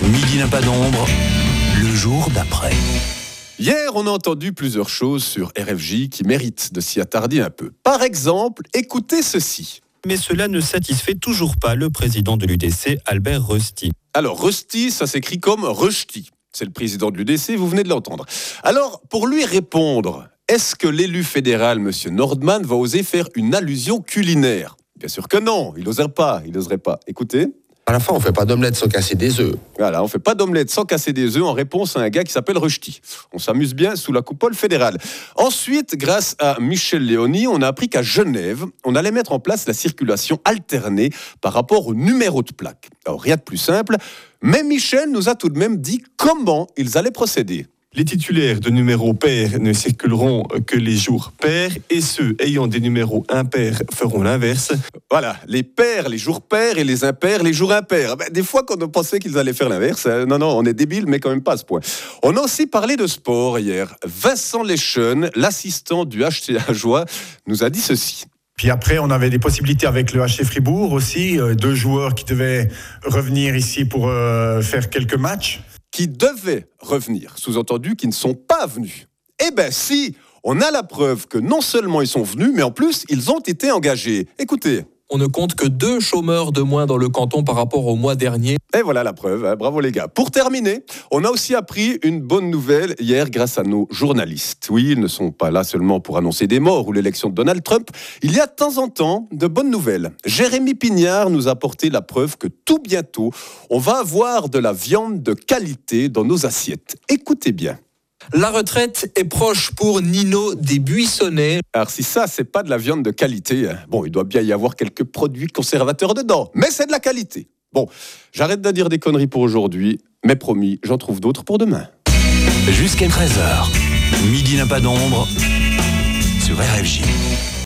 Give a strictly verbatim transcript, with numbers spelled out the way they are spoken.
Midi n'a pas d'ombre, le jour d'après. Hier, on a entendu plusieurs choses sur R F J qui méritent de s'y attarder un peu. Par exemple, écoutez ceci. Mais cela ne satisfait toujours pas le président de l'U D C, Albert Rusty. Alors, Rusty, ça s'écrit comme Rusty. C'est le président de l'U D C, vous venez de l'entendre. Alors, pour lui répondre, est-ce que l'élu fédéral, M. Nordman, va oser faire une allusion culinaire ? Bien sûr que non, il n'oserait pas, il n'oserait pas. Écoutez. À la fin, on fait pas d'omelette sans casser des œufs. Voilà, on fait pas d'omelette sans casser des œufs en réponse à un gars qui s'appelle Rusty. On s'amuse bien sous la coupole fédérale. Ensuite, grâce à Michel Léony, on a appris qu'à Genève, on allait mettre en place la circulation alternée par rapport au numéro de plaque. Alors, rien de plus simple, mais Michel nous a tout de même dit comment ils allaient procéder. Les titulaires de numéros pairs ne circuleront que les jours pairs et ceux ayant des numéros impairs feront l'inverse. Voilà, les pairs, les jours pairs et les impairs, les jours impairs. Ben, des fois, quand on pensait qu'ils allaient faire l'inverse, hein, non, non, on est débile, mais quand même pas à ce point. On a aussi parlé de sport hier. Vincent Leschen, l'assistant du H C Ajoie, nous a dit ceci. Puis après, on avait des possibilités avec le H C Fribourg aussi, euh, deux joueurs qui devaient revenir ici pour euh, faire quelques matchs. Qui devaient revenir, sous-entendu qui ne sont pas venus. Eh bien si, on a la preuve que non seulement ils sont venus, mais en plus, ils ont été engagés. Écoutez. On ne compte que deux chômeurs de moins dans le canton par rapport au mois dernier. Et voilà la preuve, hein. Bravo les gars. Pour terminer, on a aussi appris une bonne nouvelle hier grâce à nos journalistes. Oui, ils ne sont pas là seulement pour annoncer des morts ou l'élection de Donald Trump. Il y a de temps en temps de bonnes nouvelles. Jérémy Pignard nous a apporté la preuve que tout bientôt, on va avoir de la viande de qualité dans nos assiettes. Écoutez bien. La retraite est proche pour Nino des Buissonnets. Alors si ça, c'est pas de la viande de qualité, hein. Bon, il doit bien y avoir quelques produits conservateurs dedans, mais c'est de la qualité. Bon, j'arrête de dire des conneries pour aujourd'hui, mais promis, j'en trouve d'autres pour demain. Jusqu'à treize heures, Midi n'a pas d'ombre sur R F J.